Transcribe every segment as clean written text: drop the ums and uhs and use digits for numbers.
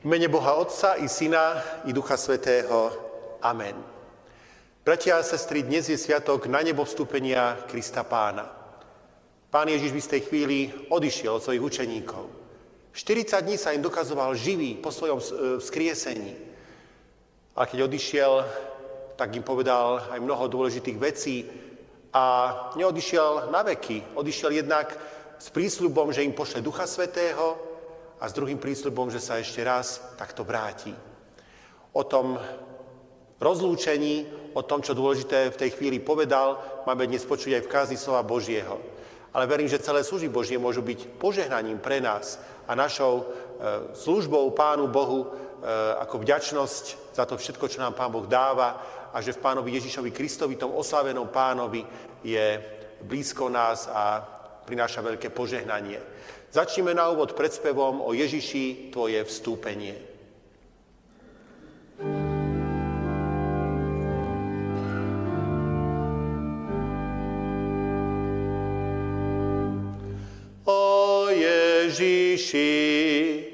mene Boha Otca i Syna i Ducha Svätého. Amen. Bratia a sestry, dnes je sviatok na nebo vstúpenia Krista Pána. Pán Ježiš v istej chvíli odišiel od svojich učeníkov. 40 dní sa im dokazoval živý po svojom vzkriesení. A keď odišiel, tak im povedal aj mnoho dôležitých vecí a neodišiel na veky. Odišiel jednak s prísľubom, že im pošle Ducha Svätého a s druhým prísľubom, že sa ešte raz takto vráti. O tom rozlúčení, o tom, čo dôležité v tej chvíli povedal, máme dnes počuť aj v kázni slova Božieho. Ale verím, že celé služby Božie môžu byť požehnaním pre nás a našou službou Pánu Bohu ako vďačnosť za to všetko, čo nám Pán Boh dáva a že v Pánovi Ježišovi Kristovi, tom oslávenom Pánovi, je blízko nás a prináša veľké požehnanie. Začneme na úvod predspevom o Ježiši, tvoje vstúpenie. O Ježiši,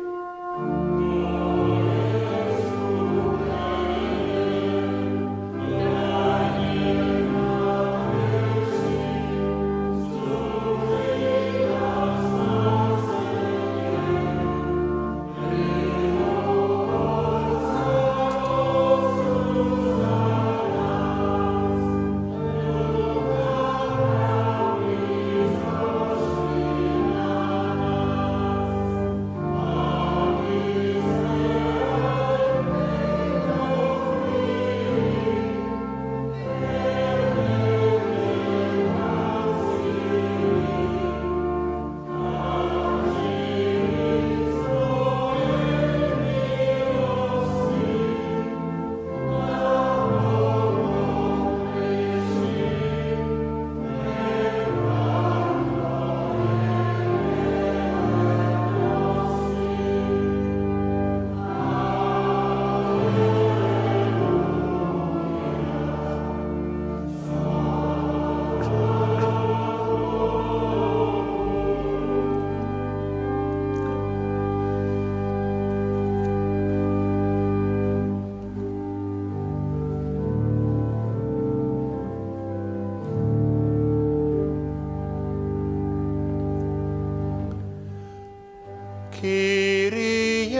Kyrie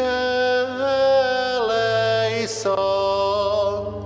eleison.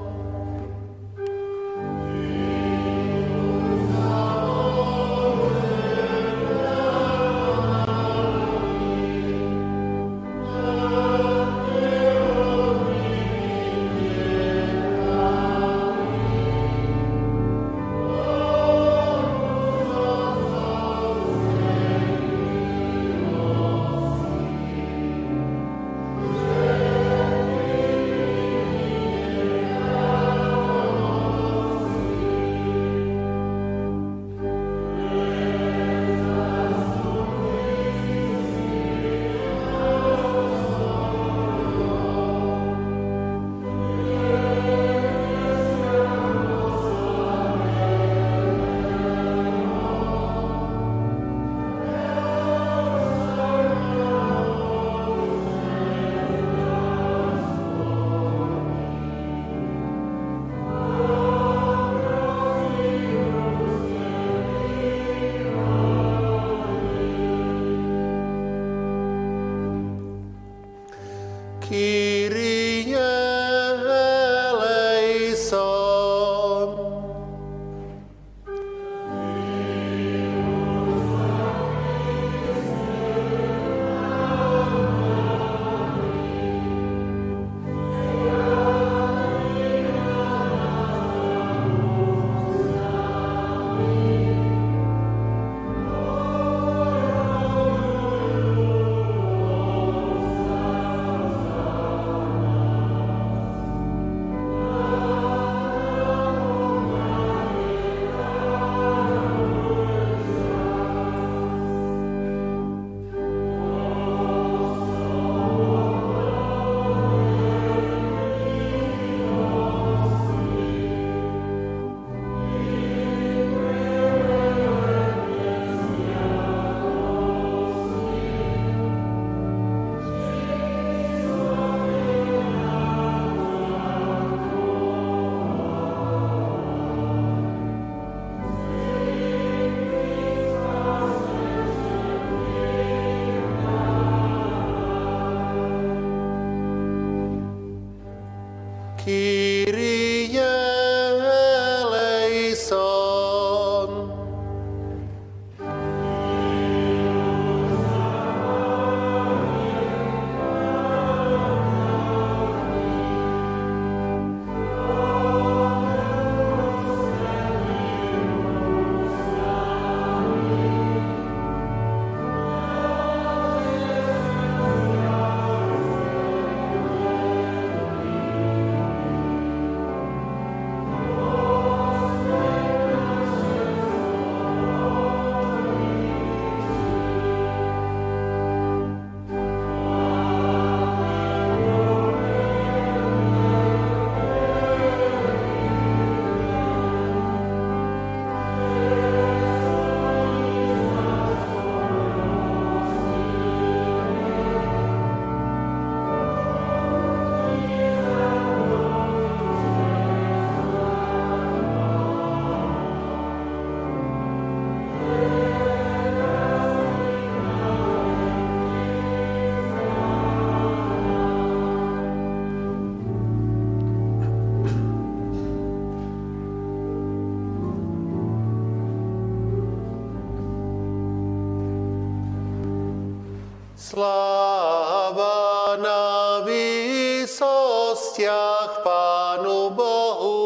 Sláva na výsostiach Pánu Bohu.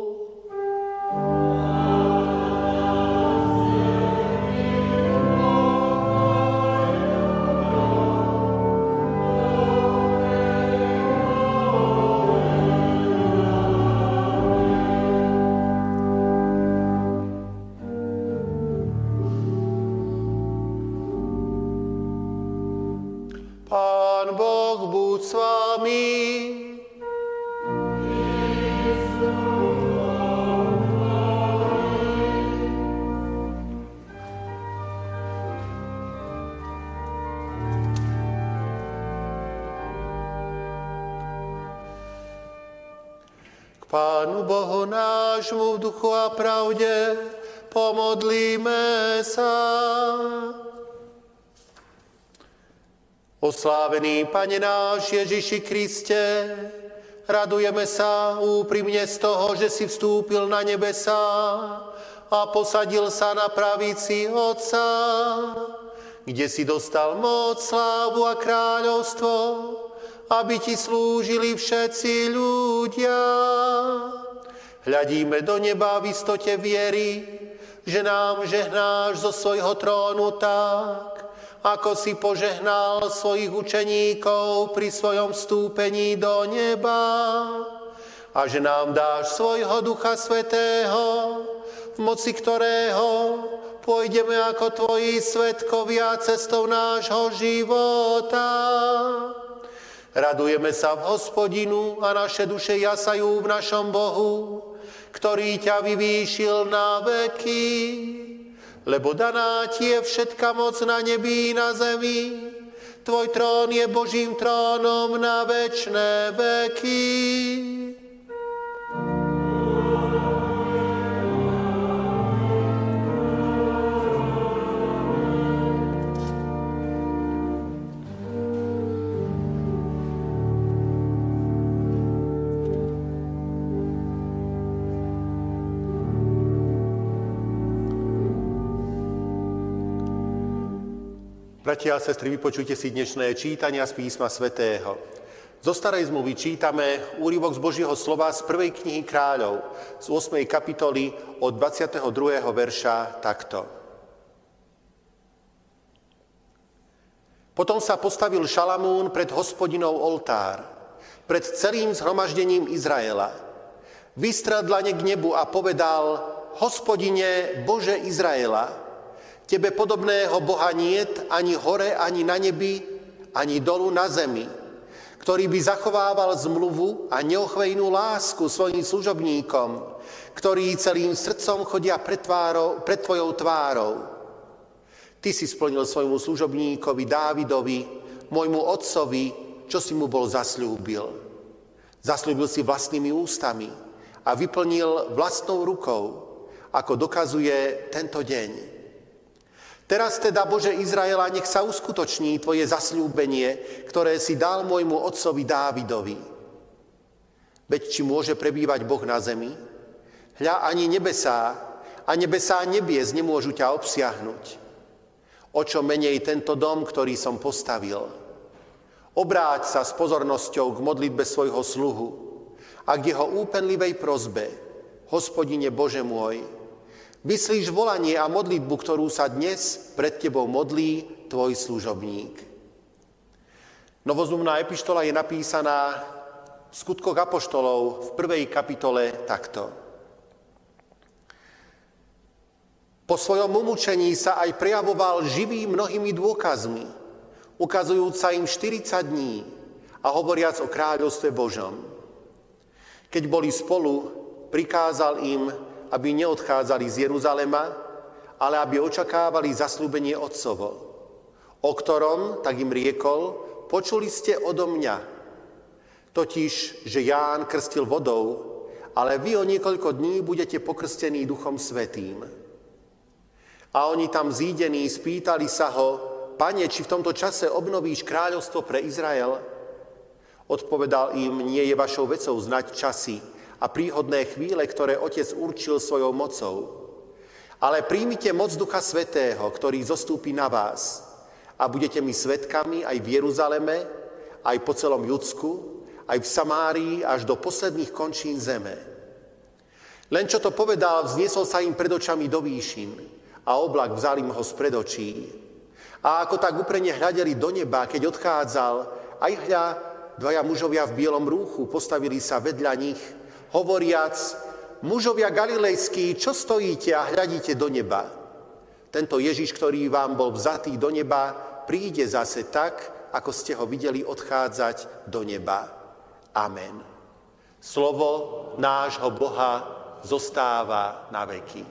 Pán Boh buď s vami. K Pánu Bohu nášmu v duchu a pravde pomodlíme sa. Oslávený Pane náš Ježiši Kriste, radujeme sa úprimne z toho, že si vstúpil na nebesá a posadil sa na pravici Otca, kde si dostal moc, slávu a kráľovstvo, aby ti slúžili všetci ľudia. Hľadíme do neba v istote viery, že nám žehnáš zo svojho trónu tak, ako si požehnal svojich učeníkov pri svojom vstúpení do neba, a že nám dáš svojho Ducha Svätého, v moci ktorého pôjdeme ako tvoji svedkovia cestou nášho života. Radujeme sa v Hospodinu a naše duše jasajú v našom Bohu, ktorý ťa vyvýšil na veky. Lebo daná ti je všetka moc na nebi i na zemi. Tvoj trón je Božím trónom na večné veky. Bratia a sestry, vypočujte si dnešné čítania z písma svätého. Zo starej zmluvy čítame úryvok z Božieho slova z 1. knihy Kráľov, z 8. kapitoly od 22. verša takto. Potom sa postavil Šalamún pred Hospodinov oltár, pred celým zhromaždením Izraela. Vystrel dlane k nebu a povedal: Hospodine, Bože Izraela, Tebe podobného Boha niet ani hore, ani na nebi, ani dolu na zemi, ktorý by zachovával zmluvu a neochvejnú lásku svojim služobníkom, ktorí celým srdcom chodia pred tvojou tvárou. Ty si splnil svojmu služobníkovi Dávidovi, môjmu otcovi, čo si mu bol zasľúbil. Zasľúbil si vlastnými ústami a vyplnil vlastnou rukou, ako dokazuje tento deň. Teraz teda, Bože Izraela, nech sa uskutoční tvoje zasľúbenie, ktoré si dal môjmu otcovi Dávidovi. Veď či môže prebývať Boh na zemi? Hľa, ani nebesá a nebesá nebies nemôžu ťa obsiahnuť. O čo menej tento dom, ktorý som postavil. Obráť sa s pozornosťou k modlitbe svojho sluhu a k jeho úpenlivej prosbe. Hospodine Bože môj, vyslíš volanie a modlitbu, ktorú sa dnes pred tebou modlí tvoj služobník. Novozmluvná epištola je napísaná v Skutkoch apoštolov v 1. kapitole takto. Po svojom umúčení sa aj prejavoval živý mnohými dôkazmi, ukazujúc sa im 40 dní a hovoriac o kráľovstve Božom. Keď boli spolu, prikázal im, aby neodchádzali z Jeruzalema, ale aby očakávali zasľúbenie Otcovo, o ktorom, tak im riekol, počuli ste odo mňa. Totiž, že Ján krstil vodou, ale vy o niekoľko dní budete pokrstení Duchom Svätým. A oni tam zídení spýtali sa ho: Pane, či v tomto čase obnovíš kráľovstvo pre Izrael? Odpovedal im: Nie je vašou vecou znať časy a príhodné chvíle, ktoré Otec určil svojou mocou. Ale príjmite moc Ducha Svätého, ktorý zostúpi na vás, A budete mi svedkami aj v Jeruzaleme, aj po celom Judsku, aj v Samárii, až do posledných končín zeme. Len čo to povedal, vzniesol sa im pred očami do výšin a oblak vzal im ho spred očí. A ako tak uprene hľadeli do neba, keď odchádzal, aj hľa, dvaja mužovia v bielom rúchu postavili sa vedľa nich, hovoriac: mužovia galilejskí, čo stojíte a hľadíte do neba? Tento Ježiš, ktorý vám bol vzatý do neba, príde zase tak, ako ste ho videli odchádzať do neba. Amen. Slovo nášho Boha zostáva na veky.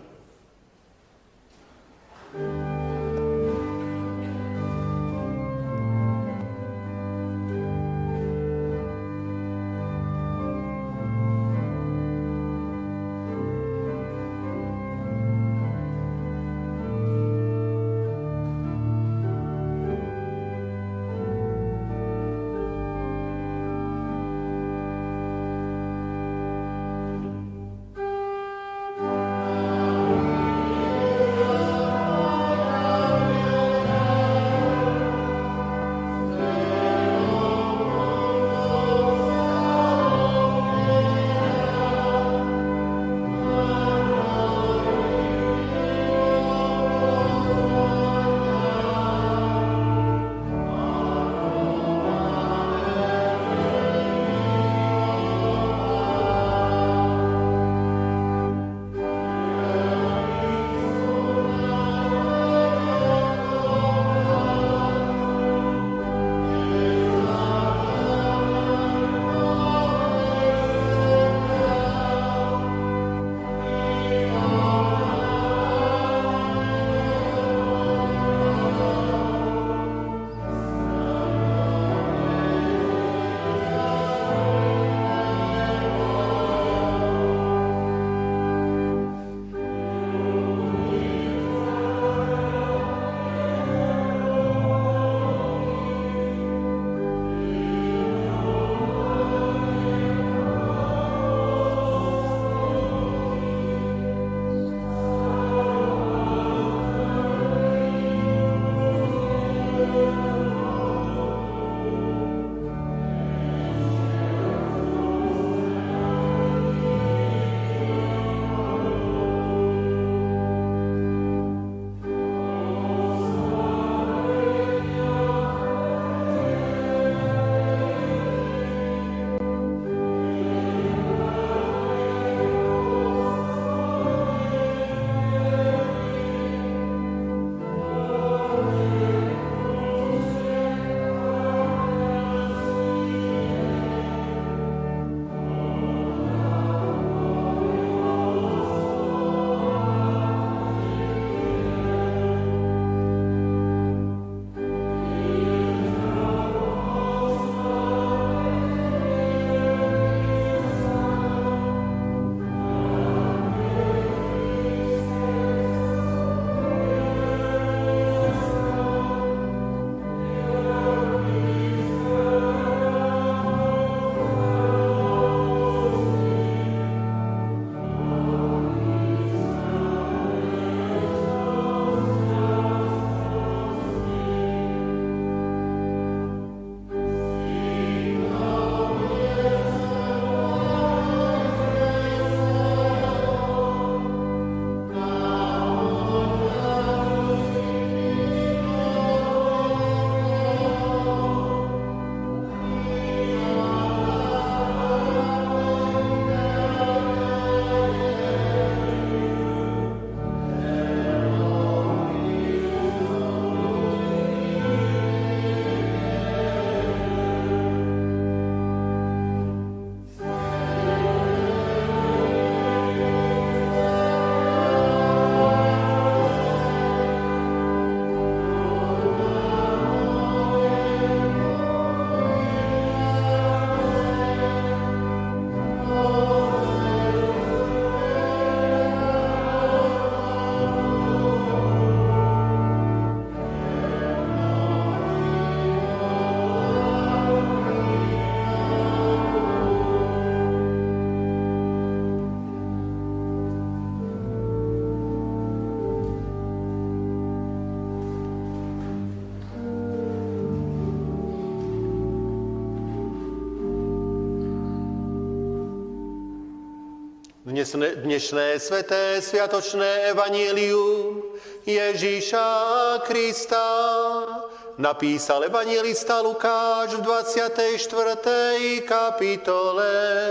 Dnešné sveté sviatočné evanjelium Ježíša Krista napísal evanjelista Lukáš v 24. kapitole.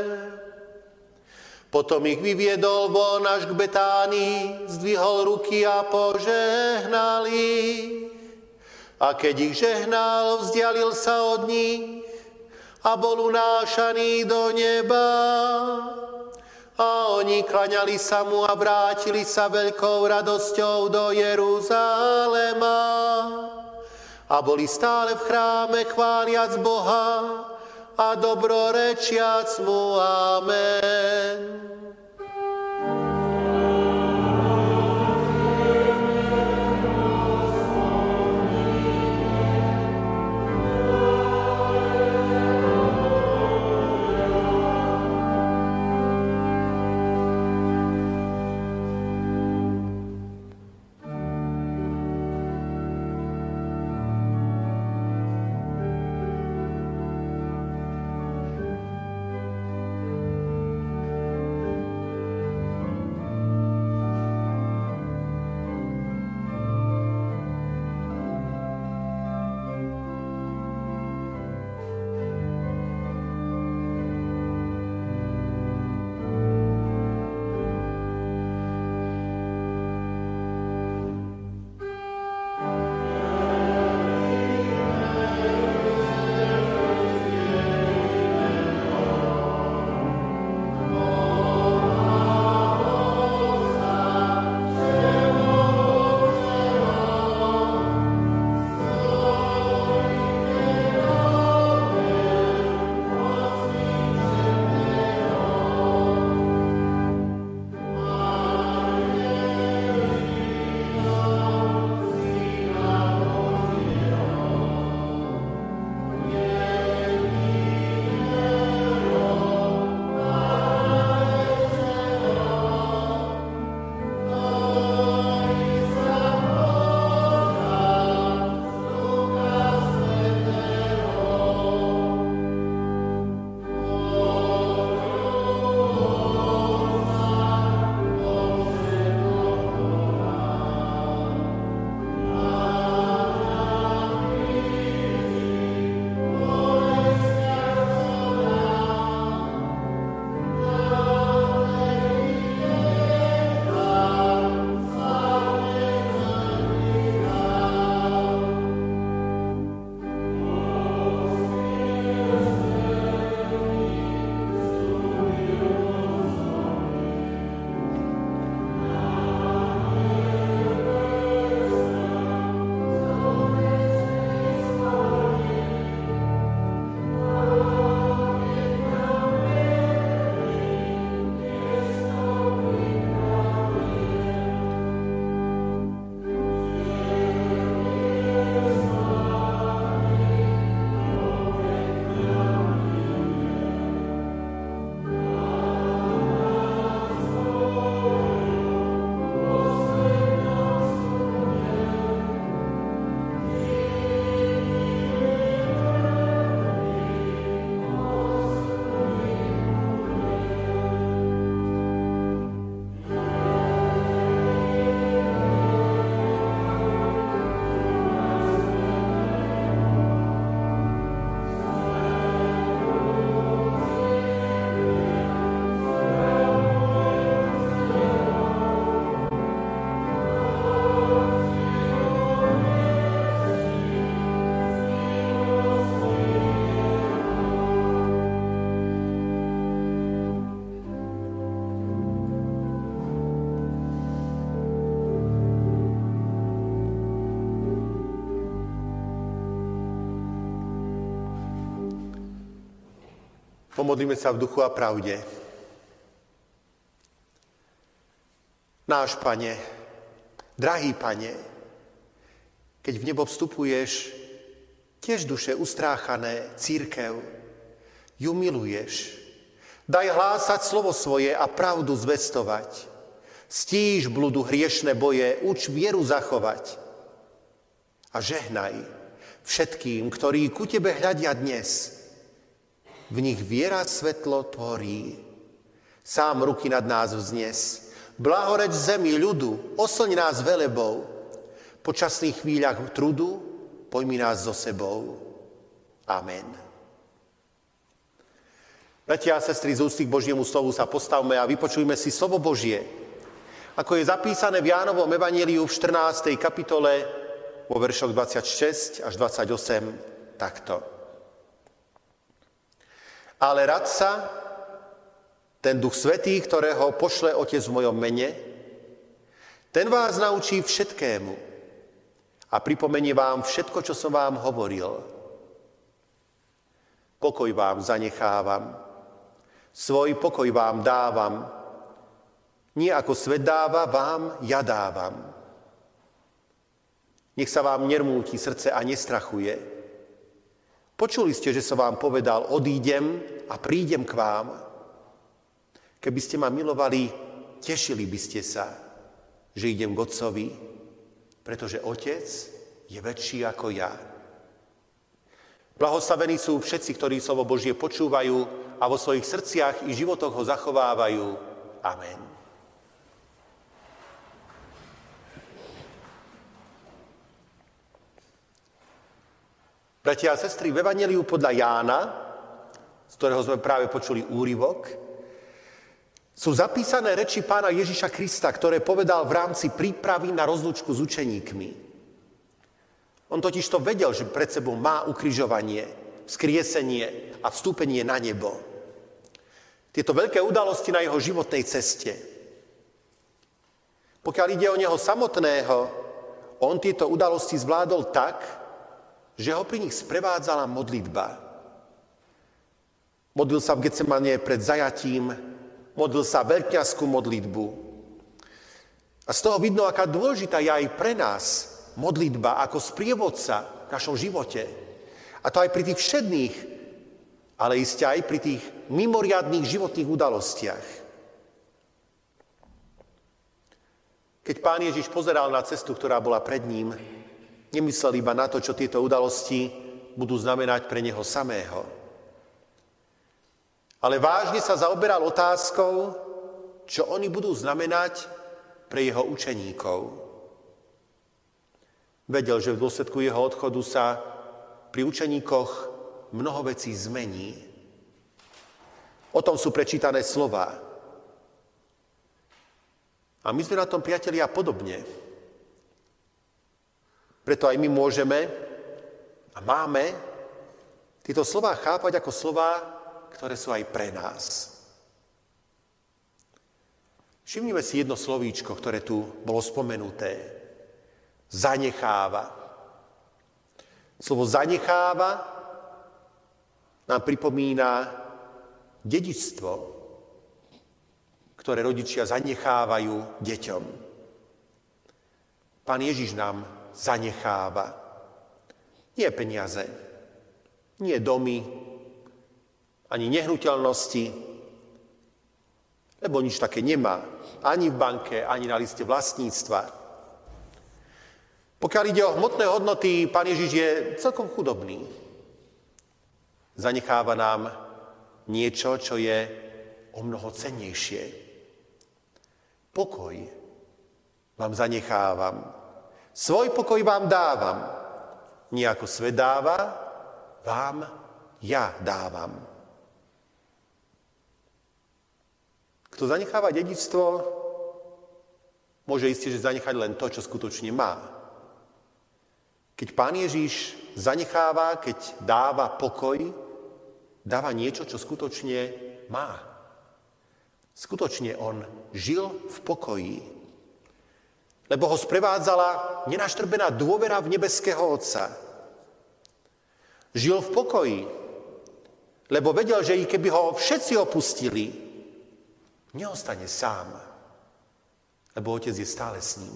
Potom ich vyviedol von až k Betánii, zdvihol ruky a požehnal ich. A keď ich žehnal, vzdialil sa od nich a bol unášaný do neba. A oni klaňali sa mu a vrátili sa veľkou radosťou do Jeruzalema. A boli stále v chráme chváliac Boha a dobrorečiac mu. Amen. Pomodlíme sa v duchu a pravde. Náš Pane, drahý Pane, keď v nebo vstupuješ, tiež duše ustráchané, cirkev, ju miluješ. Daj hlásať slovo svoje a pravdu zvestovať. Stíš bludu hriešne boje, uč vieru zachovať. A žehnaj všetkým, ktorí ku Tebe hľadia dnes. V nich viera svetlo tvorí. Sám ruky nad nás vznes. Blahoreč zemi ľudu, oslň nás velebou. Po časných chvíľach trudu pojmi nás so sebou. Amen. Bratia a sestry, z úcty k Božiemu slovu sa postavme a vypočujme si slovo Božie, ako je zapísané v Jánovom evanjeliu v 14. kapitole vo veršoch 26 až 28 takto. Ale radca, ten Duch Svätý, ktorého pošle Otec v mojom mene, ten vás naučí všetkému a pripomenie vám všetko, čo som vám hovoril. Pokoj vám zanechávam, svoj pokoj vám dávam, nie ako svet dáva, vám ja dávam. Nech sa vám nermúti srdce a nestrachuje. Počuli ste, že som vám povedal, odídem a prídem k vám. Keby ste ma milovali, tešili by ste sa, že idem k Otcovi, pretože Otec je väčší ako ja. Blahoslavení sú všetci, ktorí slovo Božie počúvajú a vo svojich srdciach i životoch ho zachovávajú. Amen. Bratia a sestry, v evanjeliu podľa Jána, z ktorého sme práve počuli úryvok, sú zapísané reči pána Ježiša Krista, ktoré povedal v rámci prípravy na rozlúčku s učeníkmi. On totiž to vedel, že pred sebou má ukrižovanie, vzkriesenie a vstúpenie na nebo. Tieto veľké udalosti na jeho životnej ceste. Pokiaľ ide o neho samotného, on tieto udalosti zvládol tak, že ho pri nich sprevádzala modlitba. Modlil sa v Getsemane pred zajatím, modlil sa veľkňazskú modlitbu. A z toho vidno, aká dôležitá je aj pre nás modlitba ako sprievodca v našom živote. A to aj pri tých všedných, ale iste aj pri tých mimoriadnych životných udalostiach. Keď Pán Ježiš pozeral na cestu, ktorá bola pred ním, nemyslel iba na to, čo tieto udalosti budú znamenať pre neho samého. Ale vážne sa zaoberal otázkou, čo oni budú znamenať pre jeho učeníkov. Vedel, že v dôsledku jeho odchodu sa pri učeníkoch mnoho vecí zmení. O tom sú prečítané slová. A my sme na tom, priatelia, podobne. Preto aj my môžeme a máme tieto slová chápať ako slová, ktoré sú aj pre nás. Všimnime si jedno slovíčko, ktoré tu bolo spomenuté. Zanecháva. Slovo zanecháva nám pripomína dedičstvo, ktoré rodičia zanechávajú deťom. Pán Ježiš nám zanecháva. Nie peniaze, nie domy, ani nehnuteľnosti, lebo nič také nemá. Ani v banke, ani na liste vlastníctva. Pokiaľ ide o hmotné hodnoty, Pán Ježiš je celkom chudobný. Zanecháva nám niečo, čo je o mnoho cennejšie. Pokoj vám zanechávam. Svoj pokoj vám dávam. Nie ako svet dáva, vám ja dávam. Kto zanecháva dedičstvo, môže isté, že zanechať len to, čo skutočne má. Keď Pán Ježiš zanecháva, keď dáva pokoj, dáva niečo, čo skutočne má. Skutočne on žil v pokoji, lebo ho sprevádzala nenaštrbená dôvera v nebeského Otca. Žil v pokoji, lebo vedel, že i keby ho všetci opustili, neostane sám, lebo Otec je stále s ním.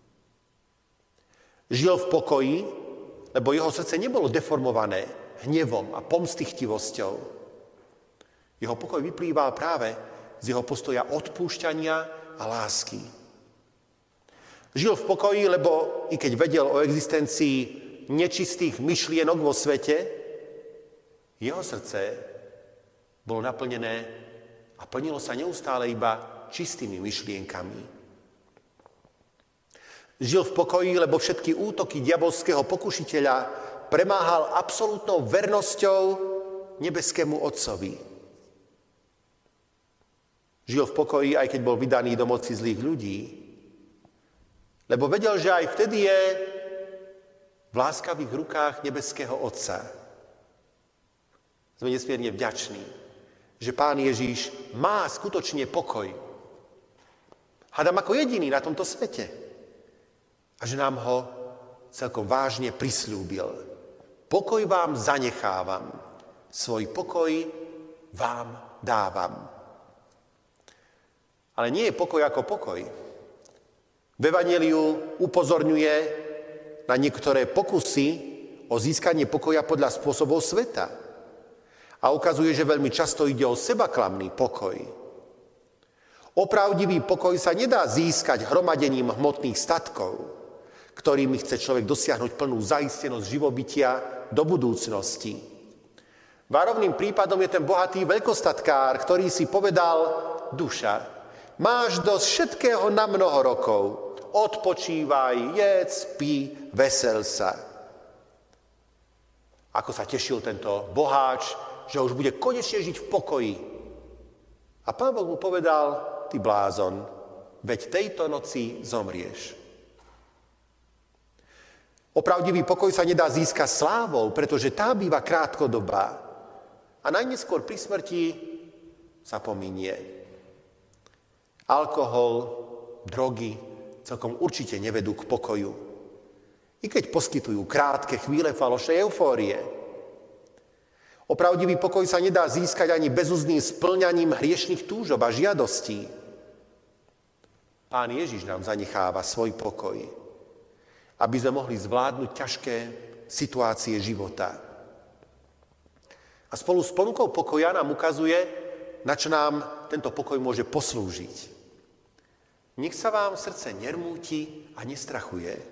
Žil v pokoji, lebo jeho srdce nebolo deformované hnevom a pomstychtivosťou. Jeho pokoj vyplýval práve z jeho postoja odpúšťania a lásky. Žil v pokoji, lebo i keď vedel o existencii nečistých myšlienok vo svete, jeho srdce bolo naplnené a plnilo sa neustále iba čistými myšlienkami. Žil v pokoji, lebo všetky útoky diabolského pokušiteľa premáhal absolútnou vernosťou nebeskému Otcovi. Žil v pokoji, aj keď bol vydaný do moci zlých ľudí, lebo vedel, že aj vtedy je v láskavých rukách nebeského Otca. Sme nesmierne vďační, že Pán Ježíš má skutočne pokoj. Hádam ako jediný na tomto svete. A že nám ho celkom vážne prisľúbil. Pokoj vám zanechávam, svoj pokoj vám dávam. Ale nie je pokoj ako pokoj. V Evanjeliu upozorňuje na niektoré pokusy o získanie pokoja podľa spôsobov sveta. A ukazuje, že veľmi často ide o sebaklamný pokoj. Opravdivý pokoj sa nedá získať hromadením hmotných statkov, ktorými chce človek dosiahnuť plnú zaistenosť živobytia do budúcnosti. Várovným prípadom je ten bohatý veľkostatkár, ktorý si povedal: duša, máš dosť všetkého na mnoho rokov, odpočívaj, jedz, pí, vesel sa. Ako sa tešil tento boháč, že už bude konečne žiť v pokoji. A Pán Boh mu povedal: ty blázon, veď tejto noci zomrieš. Opravdivý pokoj sa nedá získať slávou, pretože tá býva krátkodobá a najneskôr pri smrti sa pominie. Alkohol, drogy celkom určite nevedú k pokoju, i keď poskytujú krátke chvíle falošnej eufórie. Opravdivý pokoj sa nedá získať ani bezúzdnym spĺňaním hriešnych túžob a žiadostí. Pán Ježiš nám zanecháva svoj pokoj, aby sme mohli zvládnuť ťažké situácie života. A spolu s ponukou pokoja nám ukazuje, na čo nám tento pokoj môže poslúžiť. Nech sa vám srdce nermúti a nestrachuje.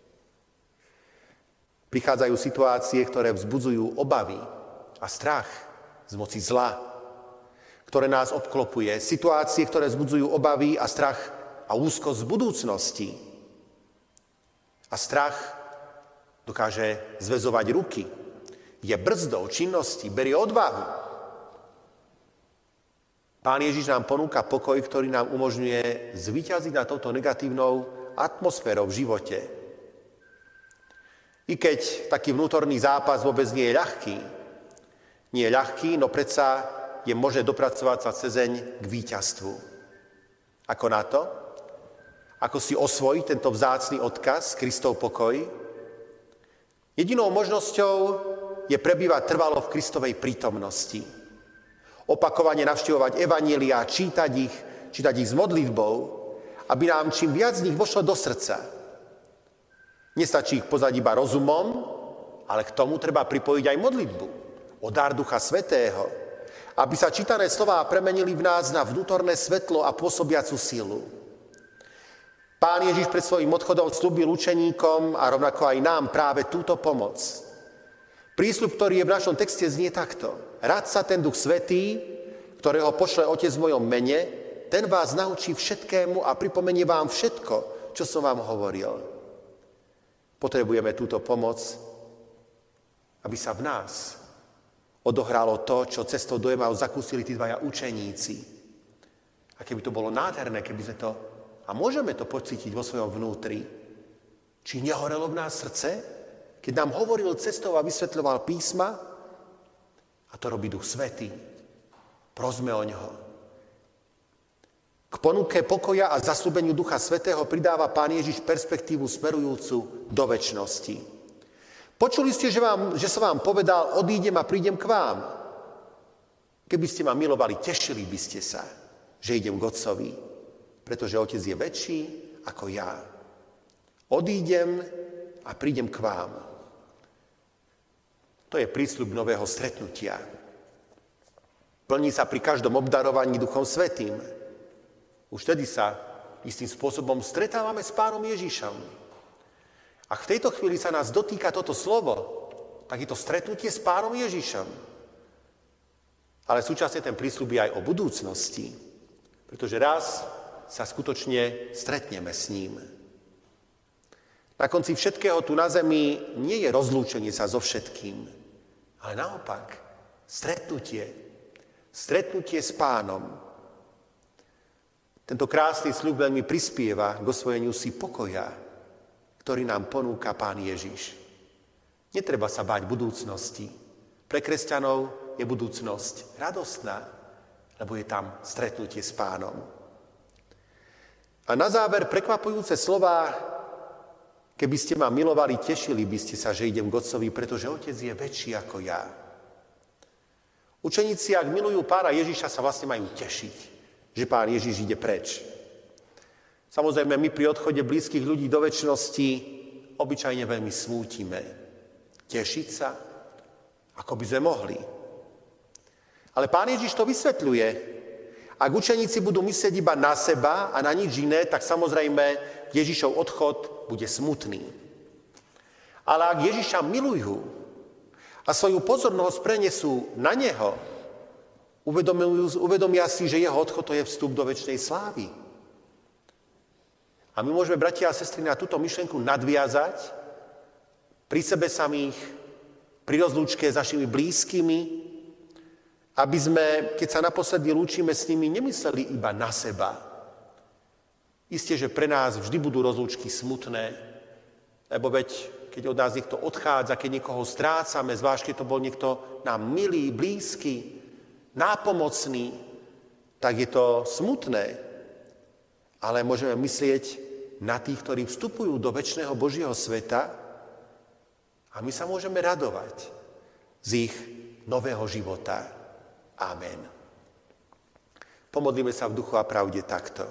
Prichádzajú situácie, ktoré vzbudzujú obavy a strach z moci zla, ktoré nás obklopuje. Situácie, ktoré vzbudzujú obavy a strach a úzkosť z budúcnosti. A strach dokáže zväzovať ruky, je brzdou činnosti, berie odvahu. Pán Ježiš nám ponúka pokoj, ktorý nám umožňuje zvíťaziť nad touto negatívnou atmosférou v živote. I keď taký vnútorný zápas vôbec nie je ľahký. Nie je ľahký, no predsa je možné dopracovať sa cezeň k víťazstvu. Ako na to? Ako si osvojiť tento vzácny odkaz, Kristov pokoj? Jedinou možnosťou je prebývať trvalo v Kristovej prítomnosti. Opakovane navštevovať evanjeliá, čítať ich s modlitbou, aby nám čím viac z nich vošlo do srdca. Nestačí ich poznať iba rozumom, ale k tomu treba pripojiť aj modlitbu, o dar Ducha Svätého, aby sa čítané slová premenili v nás na vnútorné svetlo a pôsobiacu silu. Pán Ježiš pred svojím odchodom sľúbil učeníkom a rovnako aj nám práve túto pomoc. Prísľub, ktorý je v našom texte, znie takto. Rad sa ten Duch Svätý, ktorého pošle Otec v mojom mene, ten vás naučí všetkému a pripomenie vám všetko, čo som vám hovoril. Potrebujeme túto pomoc, aby sa v nás odohralo to, čo cestou do Emaus zakúsili tí dvaja učeníci. A keby to bolo nádherné, keby sme to, a môžeme to pocítiť vo svojom vnútri, či nehorelo v nás srdce, keď nám hovoril cestou a vysvetľoval písma, a to robí Duch Svätý. Prosme o ňoho. K ponuke pokoja a zasľúbeniu Ducha Svätého pridáva Pán Ježiš perspektívu smerujúcu do večnosti. Počuli ste, že som vám povedal, odídem a prídem k vám. Keby ste ma milovali, tešili by ste sa, že idem k Otcovi, pretože Otec je väčší ako ja. Odídem a prídem k vám. To je prísľub nového stretnutia. Plní sa pri každom obdarovaní Duchom Svätým. Už vtedy sa istým spôsobom stretávame s Pánom Ježišom. Ak v tejto chvíli sa nás dotýka toto slovo, tak je to stretnutie s Pánom Ježišom. Ale súčasne ten prísľub je aj o budúcnosti, pretože raz sa skutočne stretneme s ním. Na konci všetkého tu na zemi nie je rozlúčenie sa so všetkým, ale naopak stretnutie s Pánom. Tento krásny sľub veľmi prispieva k osvojeniu si pokoja, ktorý nám ponúka Pán Ježiš. Netreba sa báť budúcnosti. Pre kresťanov je budúcnosť radostná, lebo je tam stretnutie s Pánom. A na záver prekvapujúce slová: keby ste ma milovali, tešili by ste sa, že idem k Otcovi, pretože Otec je väčší ako ja. Učeníci, ak milujú Pána Ježiša, sa vlastne majú tešiť, že Pán Ježiš ide preč. Samozrejme, my pri odchode blízkych ľudí do večnosti obyčajne veľmi smútime. Tešiť sa, ako by sme mohli. Ale Pán Ježiš to vysvetľuje. Ak učeníci budú myslieť iba na seba a na nič iné, tak samozrejme Ježišov odchod bude smutný. Ale ak Ježiša milujú a svoju pozornosť prenesú na neho, uvedomia si, že jeho odchod to je vstup do večnej slávy. A my môžeme, bratia a sestry, na túto myšlienku nadviazať pri sebe samých, pri rozlúčke s našimi blízkymi, aby sme, keď sa naposledy lúčime s nimi, nemysleli iba na seba. Isté, že pre nás vždy budú rozlúčky smutné, lebo veď, keď od nás niekto odchádza, keď niekoho strácame, zvlášť keď to bol niekto nám milý, blízky, nápomocný, tak je to smutné. Ale môžeme myslieť na tých, ktorí vstupujú do večného Božieho sveta a my sa môžeme radovať z ich nového života. Amen. Pomodlíme sa v duchu a pravde takto.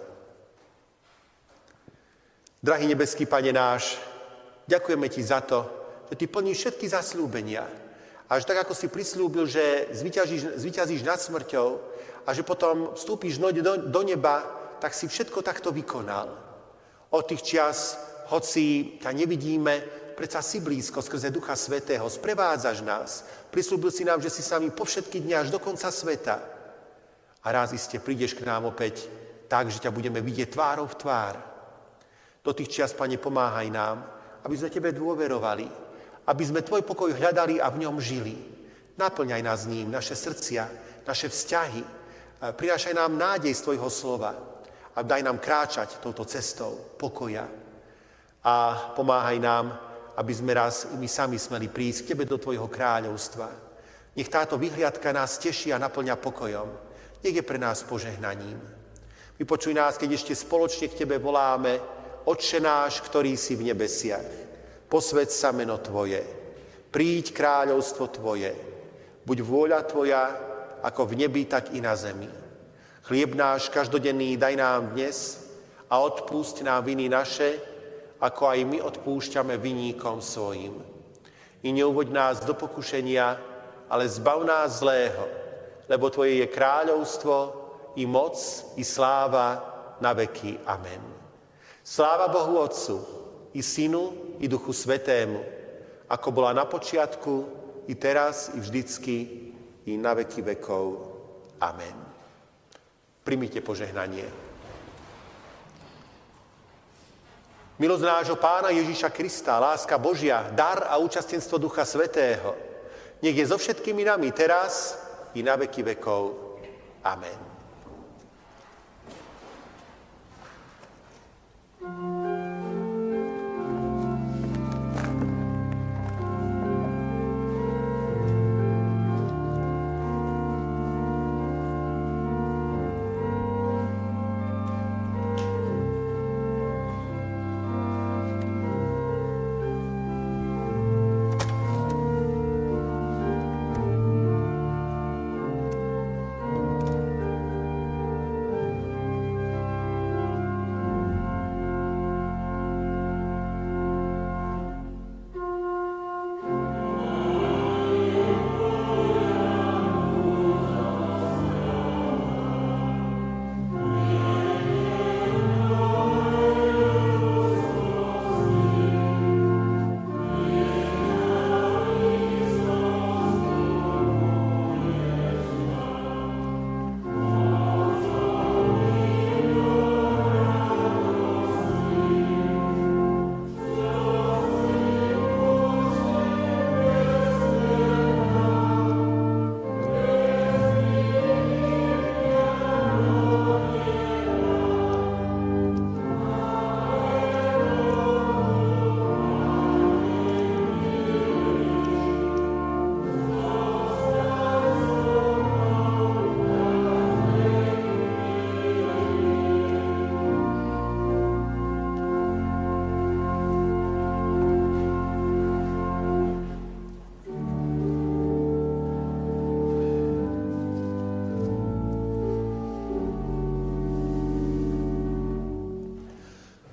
Drahý nebeský Pane náš, ďakujeme Ti za to, že Ty plníš všetky zasľúbenia. A že tak, ako si prislúbil, že zvíťazíš nad smrťou a že potom vstúpiš do neba, tak si všetko takto vykonal. Od tých čias, hoci ťa nevidíme, predsa si blízko skrze Ducha Svätého, sprevádzaš nás. Prislúbil si nám, že si s nami po všetky dni až do konca sveta. A raz iste prídeš k nám opäť tak, že ťa budeme vidieť tvárou v tvár. Do tých čias, Pane, pomáhaj nám, aby sme Tebe dôverovali, aby sme Tvoj pokoj hľadali a v ňom žili. Naplňaj nás ním, naše srdcia, naše vzťahy. Prinášaj nám nádej z Tvojho slova a daj nám kráčať touto cestou pokoja. A pomáhaj nám, aby sme raz i my sami smeli prísť k Tebe do Tvojho kráľovstva. Nech táto vyhliadka nás teší a naplňa pokojom. Nech je pre nás požehnaním. Vypočuj nás, keď ešte spoločne k Tebe voláme: Otče náš, ktorý si v nebesiach, posväť sa meno Tvoje, príď kráľovstvo Tvoje, buď vôľa Tvoja, ako v nebi, tak i na zemi. Chlieb náš každodenný daj nám dnes a odpúšť nám viny naše, ako aj my odpúšťame viníkom svojim. I neuvoď nás do pokušenia, ale zbav nás zlého, lebo Tvoje je kráľovstvo, i moc, i sláva na veky. Amen. Sláva Bohu Otcu, i Synu, i Duchu Svätému, ako bola na počiatku, i teraz, i vždycky, i na veky vekov. Amen. Primite požehnanie. Milosť nášho Pána Ježiša Krista, láska Božia, dar a účastenstvo Ducha Svätého, nech je so všetkými nami teraz i na veky vekov. Amen.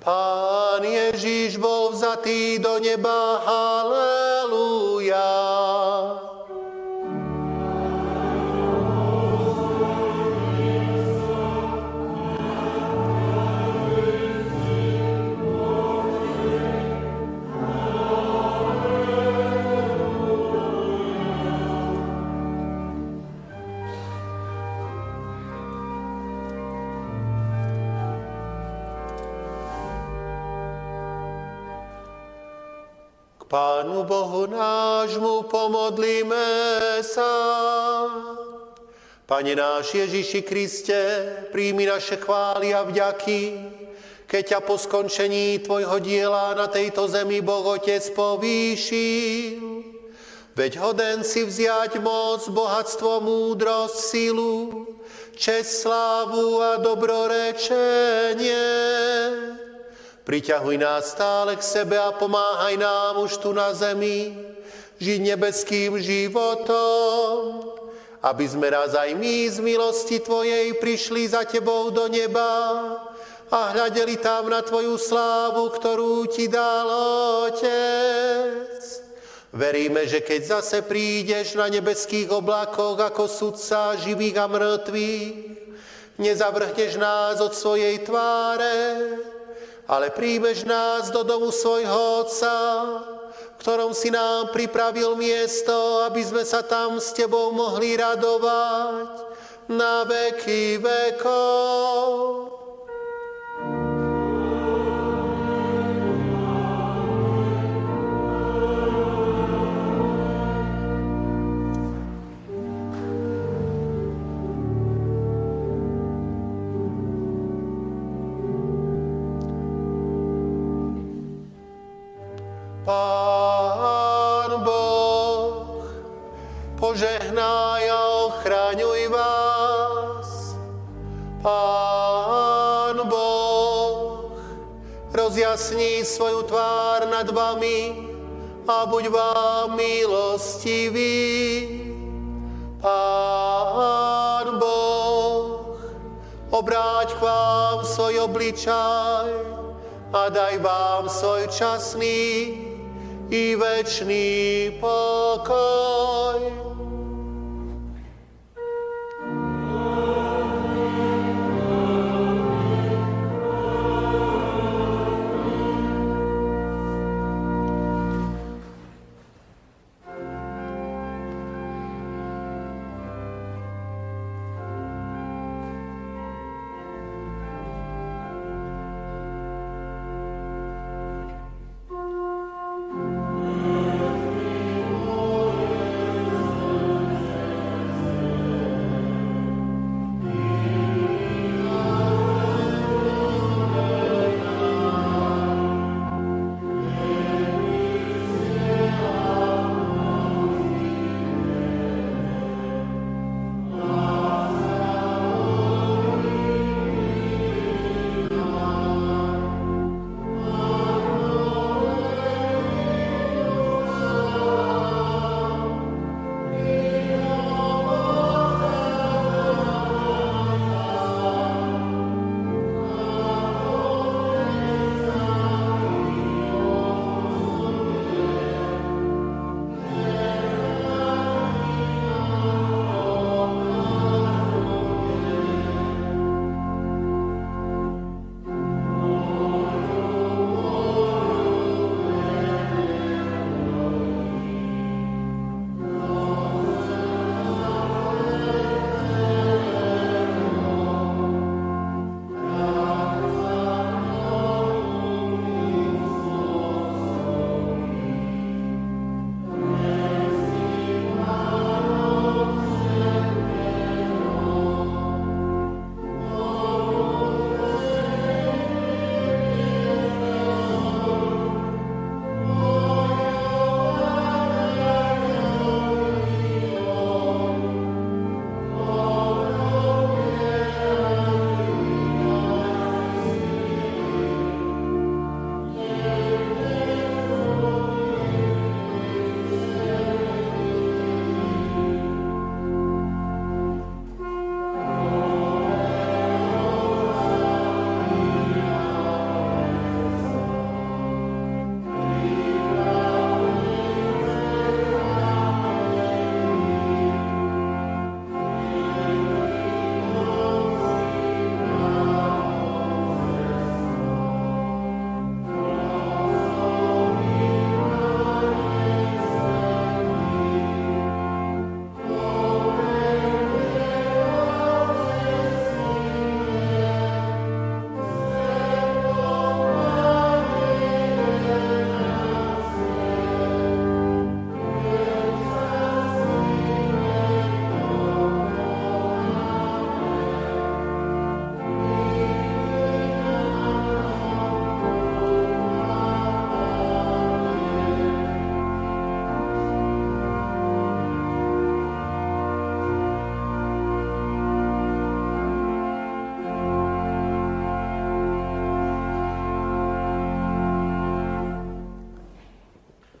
Pán Ježiš bol vzatý do neba, halelúja. Pánu Bohu nášmu pomodlíme sa. Pane náš Ježiši Kriste, príjmi naše chvály a vďaky, keď ťa po skončení tvojho diela na tejto zemi Boh Otec povýšil. Veď hoden si vziať moc, bohatstvo, múdrosť, silu, česť, slávu a dobrorečenie. Priťahuj nás stále k sebe a pomáhaj nám už tu na zemi žiť nebeským životom, aby sme raz aj my z milosti Tvojej prišli za Tebou do neba a hľadeli tam na Tvoju slávu, ktorú Ti dal Otec. Veríme, že keď zase prídeš na nebeských oblakoch ako sudca živých a mŕtvych, nezavrhneš nás od svojej tváre, ale príjmeš nás do domu svojho Otca, v ktorom si nám pripravil miesto, aby sme sa tam s Tebou mohli radovať na veky vekov. Pán Boh, požehnaj a ochraňuj vás. Pán Boh, rozjasni svoju tvár nad vami a buď vám milostivý. Pán Boh, obráť k vám svoj obličaj a daj vám svoj časný i večný pokoj.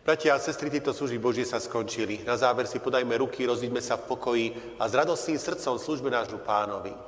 Bratia a sestry, tieto služby Božie sa skončili. Na záver si podajme ruky, rozíďme sa v pokoji a s radostným srdcom slúžme nášmu Pánovi.